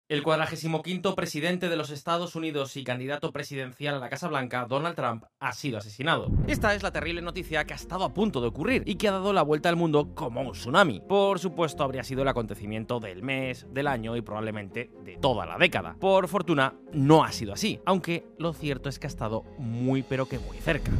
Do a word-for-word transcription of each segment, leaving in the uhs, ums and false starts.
El cuadragésimo quinto presidente de los Estados Unidos y candidato presidencial a la Casa Blanca, Donald Trump, ha sido asesinado. Esta es la terrible noticia que ha estado a punto de ocurrir y que ha dado la vuelta al mundo como un tsunami. Por supuesto, habría sido el acontecimiento del mes, del año y probablemente de toda la década. Por fortuna, no ha sido así, aunque lo cierto es que ha estado muy pero que muy cerca.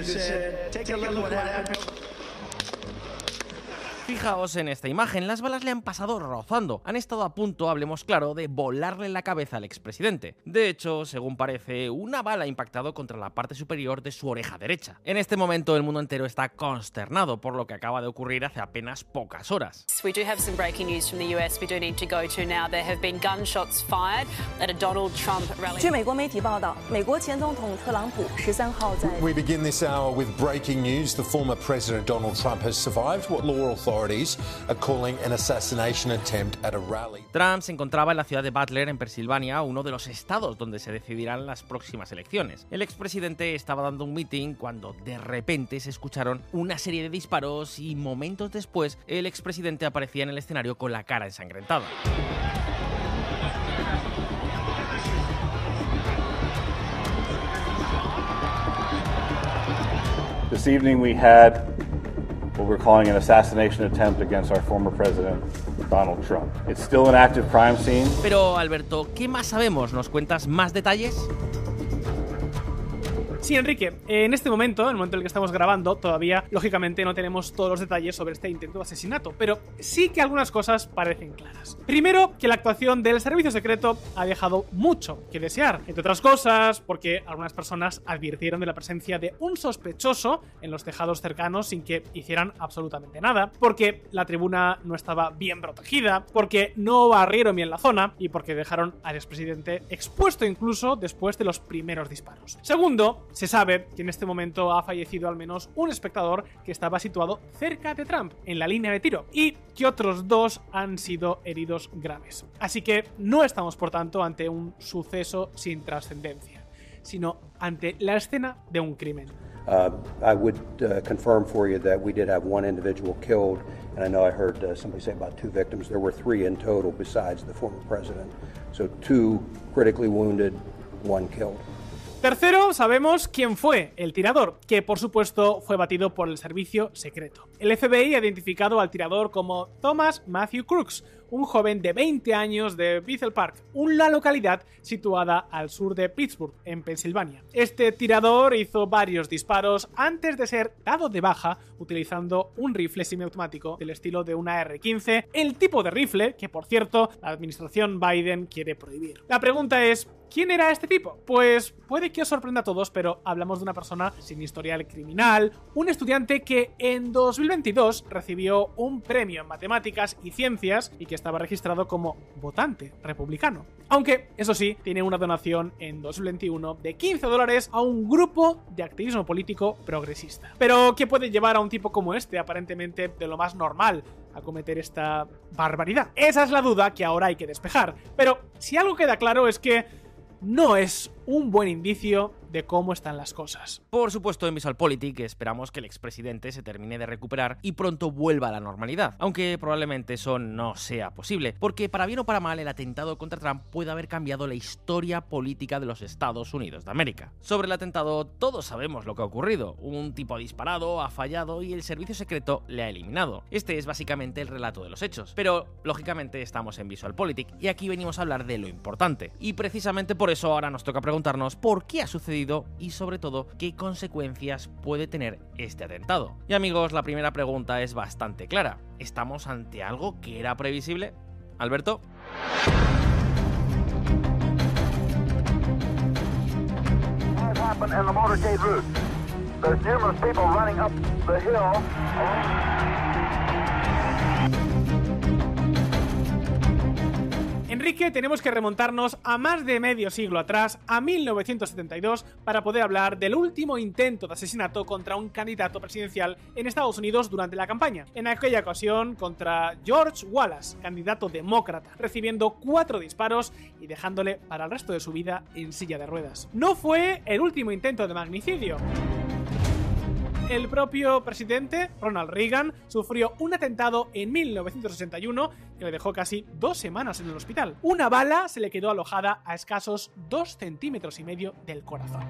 Fijaos en esta imagen, las balas le han pasado rozando, han estado a punto, hablemos claro, de volarle la cabeza al expresidente. De hecho, según parece, una bala ha impactado contra la parte superior de su oreja derecha. En este momento el mundo entero está consternado por lo que acaba de ocurrir hace apenas pocas horas. We do have some breaking news from the U S we do need to go to now. There have been gunshots fired at a Donald Trump rally. 据美国媒体报道，美国前总统特朗普十三号在 We begin this hour with breaking news. The former President Donald Trump has survived what law authorities are calling an assassination attempt at a rally. Trump se encontraba en la ciudad de Butler, en Pensilvania, uno de los estados donde se decidirán las próximas elecciones. El expresidente estaba dando un meeting cuando de repente se escucharon una serie de disparos y momentos después el expresidente aparecía en el escenario con la cara ensangrentada. This evening we had what we're calling an assassination attempt against our former president, Donald Trump. It's still an active crime scene. Pero, Alberto, ¿qué más sabemos? ¿Nos cuentas más detalles? Sí, Enrique, en este momento, en el momento en el que estamos grabando, todavía, lógicamente, no tenemos todos los detalles sobre este intento de asesinato, pero sí que algunas cosas parecen claras. Primero, que la actuación del servicio secreto ha dejado mucho que desear, entre otras cosas, porque algunas personas advirtieron de la presencia de un sospechoso en los tejados cercanos sin que hicieran absolutamente nada, porque la tribuna no estaba bien protegida, porque no barrieron bien la zona y porque dejaron al expresidente expuesto incluso después de los primeros disparos. Segundo, se sabe que en este momento ha fallecido al menos un espectador que estaba situado cerca de Trump, en la línea de tiro, y que otros dos han sido heridos graves. Así que no estamos, por tanto, ante un suceso sin trascendencia, sino ante la escena de un crimen. Uh, I would uh, confirm for you that we did have one individual killed, and I know I heard uh, somebody say about two victims. There were three in total besides the former president. So two critically wounded, one killed. Tercero, sabemos quién fue el tirador, que por supuesto fue batido por el servicio secreto. El F B I ha identificado al tirador como Thomas Matthew Crooks, un joven de veinte años de Bethel Park, una localidad situada al sur de Pittsburgh, en Pensilvania. Este tirador hizo varios disparos antes de ser dado de baja utilizando un rifle semiautomático del estilo de una R quince, el tipo de rifle que, por cierto, la administración Biden quiere prohibir. La pregunta es, ¿quién era este tipo? Pues puede que os sorprenda a todos, pero hablamos de una persona sin historial criminal, un estudiante que en dos mil veintidós recibió un premio en matemáticas y ciencias y que estaba registrado como votante republicano. Aunque, eso sí, tiene una donación en dos mil veintiuno de quince dólares a un grupo de activismo político progresista. Pero, ¿qué puede llevar a un tipo como este, aparentemente de lo más normal, a cometer esta barbaridad? Esa es la duda que ahora hay que despejar. Pero, si algo queda claro es que no es un buen indicio de cómo están las cosas. Por supuesto, en VisualPolitik esperamos que el expresidente se termine de recuperar y pronto vuelva a la normalidad, aunque probablemente eso no sea posible, porque para bien o para mal el atentado contra Trump puede haber cambiado la historia política de los Estados Unidos de América. Sobre el atentado todos sabemos lo que ha ocurrido, un tipo ha disparado, ha fallado y el servicio secreto le ha eliminado. Este es básicamente el relato de los hechos, pero lógicamente estamos en VisualPolitik y aquí venimos a hablar de lo importante, y precisamente por eso ahora nos toca preguntarnos por qué ha sucedido y sobre todo qué consecuencias puede tener este atentado. Y amigos, la primera pregunta es bastante clara. ¿Estamos ante algo que era previsible? ¿Alberto? Enrique, tenemos que remontarnos a más de medio siglo atrás, a mil novecientos setenta y dos, para poder hablar del último intento de asesinato contra un candidato presidencial en Estados Unidos durante la campaña. En aquella ocasión contra George Wallace, candidato demócrata, recibiendo cuatro disparos y dejándole para el resto de su vida en silla de ruedas. No fue el último intento de magnicidio. El propio presidente, Ronald Reagan, sufrió un atentado en mil novecientos sesenta y uno que le dejó casi dos semanas en el hospital. Una bala se le quedó alojada a escasos dos centímetros y medio del corazón.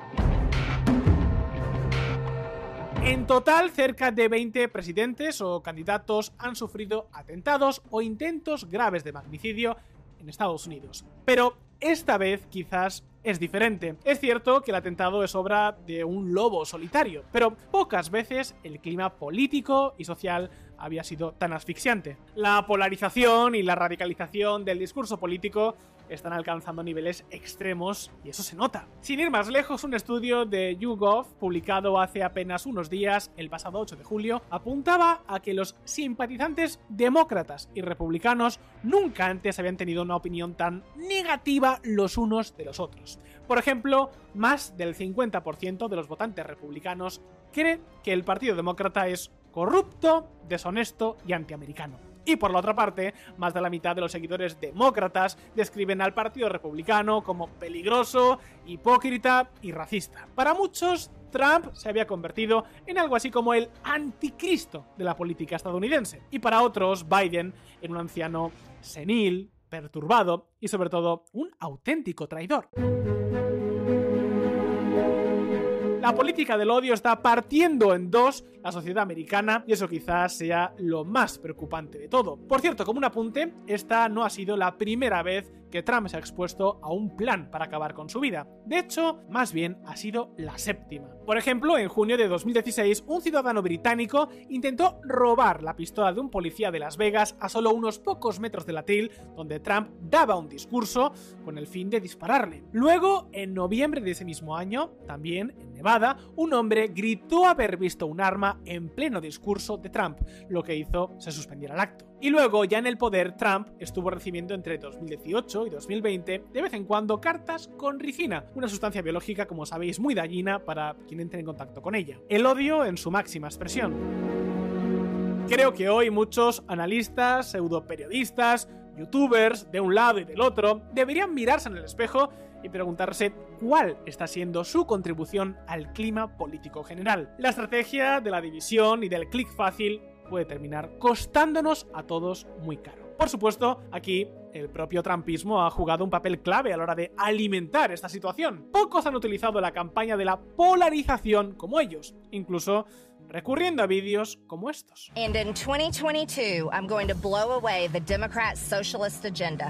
En total, cerca de veinte presidentes o candidatos han sufrido atentados o intentos graves de magnicidio en Estados Unidos. Pero esta vez quizás es diferente. Es cierto que el atentado es obra de un lobo solitario, pero pocas veces el clima político y social había sido tan asfixiante. La polarización y la radicalización del discurso político están alcanzando niveles extremos y eso se nota. Sin ir más lejos, un estudio de YouGov, publicado hace apenas unos días, el pasado ocho de julio, apuntaba a que los simpatizantes demócratas y republicanos nunca antes habían tenido una opinión tan negativa los unos de los otros. Por ejemplo, más del cincuenta por ciento de los votantes republicanos cree que el Partido Demócrata es corrupto, deshonesto y antiamericano. Y por la otra parte, más de la mitad de los seguidores demócratas describen al Partido Republicano como peligroso, hipócrita y racista. Para muchos, Trump se había convertido en algo así como el anticristo de la política estadounidense. Y para otros, Biden en un anciano senil, perturbado y sobre todo un auténtico traidor. La política del odio está partiendo en dos la sociedad americana y eso quizás sea lo más preocupante de todo. Por cierto, como un apunte, esta no ha sido la primera vez que Trump se ha expuesto a un plan para acabar con su vida. De hecho, más bien ha sido la séptima. Por ejemplo, en junio de dos mil dieciséis, un ciudadano británico intentó robar la pistola de un policía de Las Vegas a solo unos pocos metros del atril donde Trump daba un discurso con el fin de dispararle. Luego, en noviembre de ese mismo año, también en Nevada, un hombre gritó haber visto un arma en pleno discurso de Trump, lo que hizo se suspendiera el acto. Y luego, ya en el poder, Trump estuvo recibiendo entre dos mil dieciocho y dos mil veinte de vez en cuando cartas con ricina, una sustancia biológica, como sabéis, muy dañina para quien entre en contacto con ella. El odio en su máxima expresión. Creo que hoy muchos analistas, pseudoperiodistas, youtubers de un lado y del otro deberían mirarse en el espejo y preguntarse cuál está siendo su contribución al clima político general. La estrategia de la división y del clic fácil puede terminar costándonos a todos muy caro. Por supuesto, aquí el propio trumpismo ha jugado un papel clave a la hora de alimentar esta situación. Pocos han utilizado la campaña de la polarización como ellos, incluso recurriendo a vídeos como estos. And in twenty twenty-two, I'm going to blow away the Democrat socialist agenda.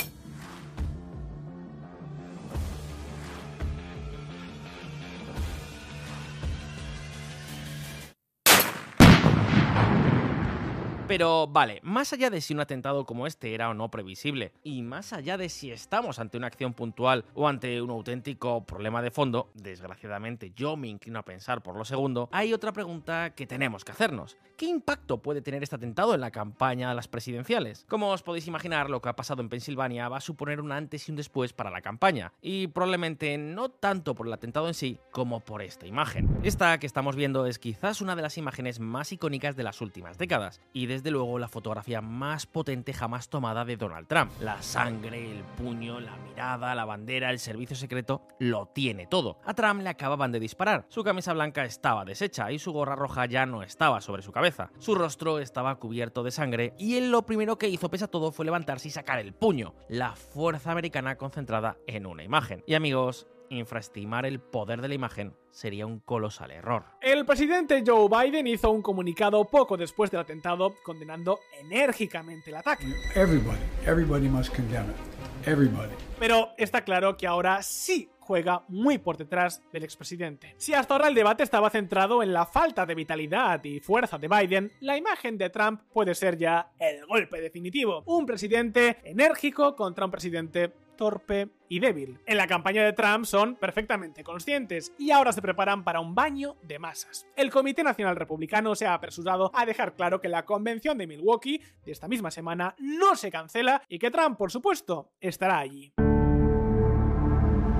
Pero vale, más allá de si un atentado como este era o no previsible, y más allá de si estamos ante una acción puntual o ante un auténtico problema de fondo, desgraciadamente yo me inclino a pensar por lo segundo, hay otra pregunta que tenemos que hacernos. ¿Qué impacto puede tener este atentado en la campaña de las presidenciales? Como os podéis imaginar, lo que ha pasado en Pensilvania va a suponer un antes y un después para la campaña, y probablemente no tanto por el atentado en sí como por esta imagen. Esta que estamos viendo es quizás una de las imágenes más icónicas de las últimas décadas, y de desde luego la fotografía más potente jamás tomada de Donald Trump. La sangre, el puño, la mirada, la bandera, el servicio secreto, lo tiene todo. A Trump le acababan de disparar, su camisa blanca estaba deshecha y su gorra roja ya no estaba sobre su cabeza. Su rostro estaba cubierto de sangre y él lo primero que hizo pese a todo fue levantarse y sacar el puño, la fuerza americana concentrada en una imagen. Y amigos, infraestimar el poder de la imagen sería un colosal error. El presidente Joe Biden hizo un comunicado poco después del atentado condenando enérgicamente el ataque. Everybody, everybody must condemn it. Everybody. Pero está claro que ahora sí juega muy por detrás del expresidente. Si hasta ahora el debate estaba centrado en la falta de vitalidad y fuerza de Biden, la imagen de Trump puede ser ya el golpe definitivo. Un presidente enérgico contra un presidente torpe y débil. En la campaña de Trump son perfectamente conscientes y ahora se preparan para un baño de masas. El Comité Nacional Republicano se ha apresurado a dejar claro que la convención de Milwaukee de esta misma semana no se cancela y que Trump, por supuesto, estará allí.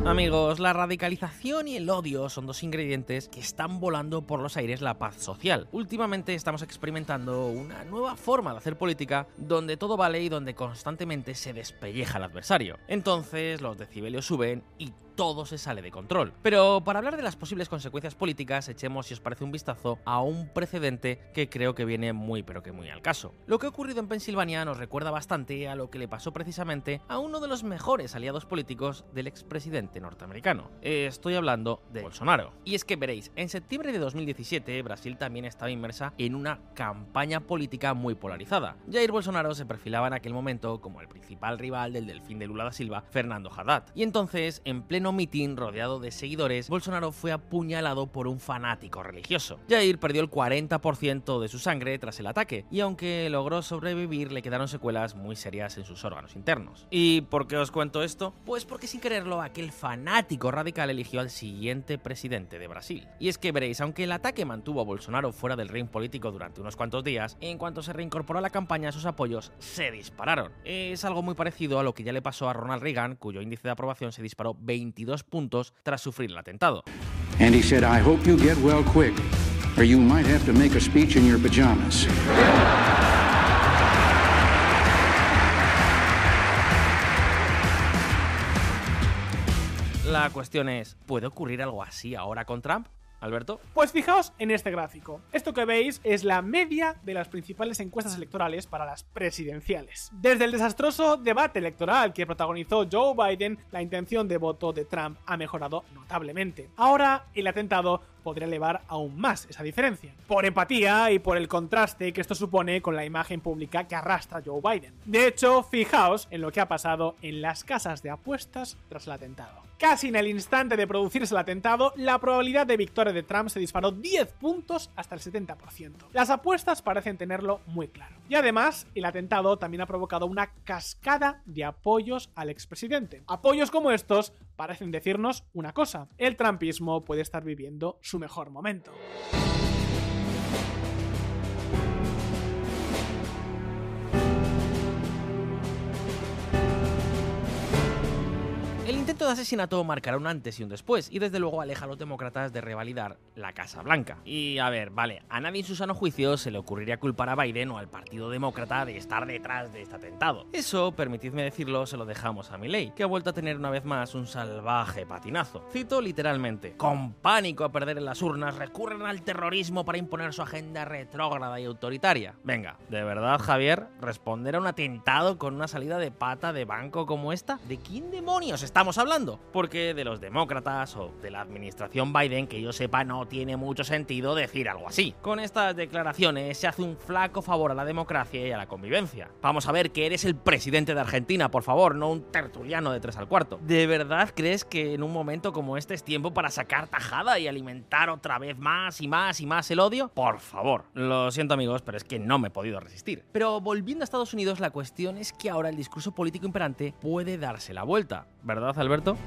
Amigos, la radicalización y el odio son dos ingredientes que están volando por los aires la paz social. Últimamente estamos experimentando una nueva forma de hacer política donde todo vale y donde constantemente se despelleja al adversario. Entonces los decibelios suben y todo se sale de control. Pero para hablar de las posibles consecuencias políticas, echemos, si os parece, un vistazo a un precedente que creo que viene muy pero que muy al caso. Lo que ha ocurrido en Pensilvania nos recuerda bastante a lo que le pasó precisamente a uno de los mejores aliados políticos del expresidente norteamericano. Estoy hablando de Bolsonaro. Y es que veréis, en septiembre de dos mil diecisiete, Brasil también estaba inmersa en una campaña política muy polarizada. Jair Bolsonaro se perfilaba en aquel momento como el principal rival del delfín de Lula da Silva, Fernando Haddad. Y entonces, en pleno mitin rodeado de seguidores, Bolsonaro fue apuñalado por un fanático religioso. Jair perdió el cuarenta por ciento de su sangre tras el ataque, y aunque logró sobrevivir, le quedaron secuelas muy serias en sus órganos internos. ¿Y por qué os cuento esto? Pues porque sin quererlo, aquel fanático radical eligió al siguiente presidente de Brasil. Y es que veréis, aunque el ataque mantuvo a Bolsonaro fuera del ring político durante unos cuantos días, en cuanto se reincorporó a la campaña, sus apoyos se dispararon. Es algo muy parecido a lo que ya le pasó a Ronald Reagan, cuyo índice de aprobación se disparó veintidós puntos tras sufrir el atentado. And he said, I hope you get well quick, or you might have to make a speech in your pajamas. La cuestión es, ¿puede ocurrir algo así ahora con Trump? ¿Alberto? Pues fijaos en este gráfico. Esto que veis es la media de las principales encuestas electorales para las presidenciales. Desde el desastroso debate electoral que protagonizó Joe Biden, la intención de voto de Trump ha mejorado notablemente. Ahora, el atentado podría elevar aún más esa diferencia, por empatía y por el contraste que esto supone con la imagen pública que arrastra Joe Biden. De hecho, fijaos en lo que ha pasado en las casas de apuestas tras el atentado. Casi en el instante de producirse el atentado, la probabilidad de victoria de Trump se disparó diez puntos hasta el setenta por ciento. Las apuestas parecen tenerlo muy claro. Y además, el atentado también ha provocado una cascada de apoyos al expresidente. Apoyos como estos parecen decirnos una cosa: el trumpismo puede estar viviendo su mejor momento. El intento de asesinato marcará un antes y un después, y desde luego aleja a los demócratas de revalidar la Casa Blanca. Y a ver, vale, a nadie en su sano juicio se le ocurriría culpar a Biden o al Partido Demócrata de estar detrás de este atentado. Eso, permitidme decirlo, se lo dejamos a Milei, que ha vuelto a tener una vez más un salvaje patinazo. Cito literalmente: con pánico a perder en las urnas, recurren al terrorismo para imponer su agenda retrógrada y autoritaria. Venga, ¿de verdad, Javier, responder a un atentado con una salida de pata de banco como esta? ¿De quién demonios estamos hablando? Porque de los demócratas o de la administración Biden, que yo sepa, no tiene mucho sentido decir algo así. Con estas declaraciones se hace un flaco favor a la democracia y a la convivencia. Vamos a ver que eres el presidente de Argentina, por favor, no un tertuliano de tres al cuarto. ¿De verdad crees que en un momento como este es tiempo para sacar tajada y alimentar otra vez más y más y más el odio? Por favor. Lo siento, amigos, pero es que no me he podido resistir. Pero volviendo a Estados Unidos, la cuestión es que ahora el discurso político imperante puede darse la vuelta, ¿verdad, Alberto?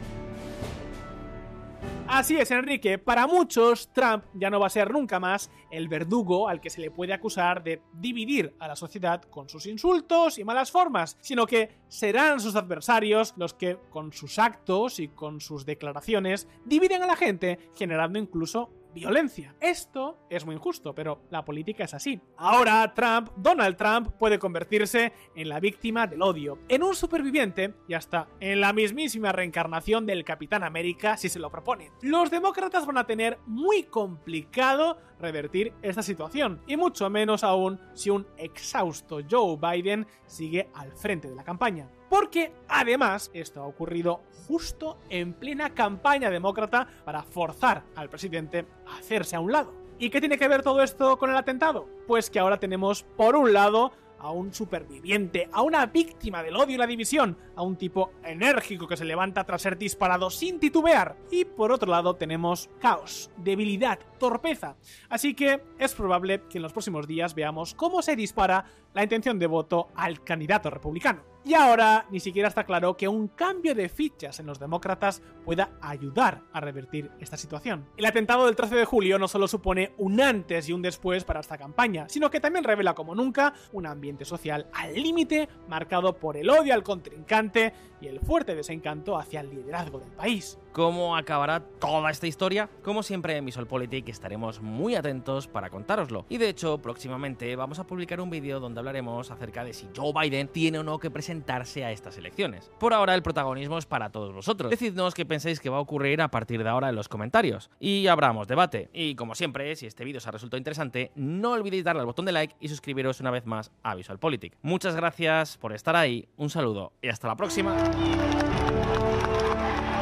Así es, Enrique. Para muchos, Trump ya no va a ser nunca más el verdugo al que se le puede acusar de dividir a la sociedad con sus insultos y malas formas, sino que serán sus adversarios los que, con sus actos y con sus declaraciones, dividen a la gente, generando incluso violencia. Esto es muy injusto, pero la política es así. Ahora Trump, Donald Trump, puede convertirse en la víctima del odio, en un superviviente y hasta en la mismísima reencarnación del Capitán América si se lo propone. Los demócratas van a tener muy complicado revertir esta situación, y mucho menos aún si un exhausto Joe Biden sigue al frente de la campaña. Porque, además, esto ha ocurrido justo en plena campaña demócrata para forzar al presidente a hacerse a un lado. ¿Y qué tiene que ver todo esto con el atentado? Pues que ahora tenemos, por un lado, a un superviviente, a una víctima del odio y la división, a un tipo enérgico que se levanta tras ser disparado sin titubear. Y por otro lado tenemos caos, debilidad, torpeza. Así que es probable que en los próximos días veamos cómo se dispara la intención de voto al candidato republicano. Y ahora ni siquiera está claro que un cambio de fichas en los demócratas pueda ayudar a revertir esta situación. El atentado del trece de julio no solo supone un antes y un después para esta campaña, sino que también revela como nunca un ambiente social al límite, marcado por el odio al contrincante y el fuerte desencanto hacia el liderazgo del país. ¿Cómo acabará toda esta historia? Como siempre en VisualPolitik estaremos muy atentos para contároslo. Y de hecho, próximamente vamos a publicar un vídeo donde hablaremos acerca de si Joe Biden tiene o no que presentarse a estas elecciones. Por ahora el protagonismo es para todos vosotros. Decidnos qué pensáis que va a ocurrir a partir de ahora en los comentarios. Y abramos debate. Y como siempre, si este vídeo os ha resultado interesante, no olvidéis darle al botón de like y suscribiros una vez más a VisualPolitik. Muchas gracias por estar ahí, un saludo y hasta la próxima.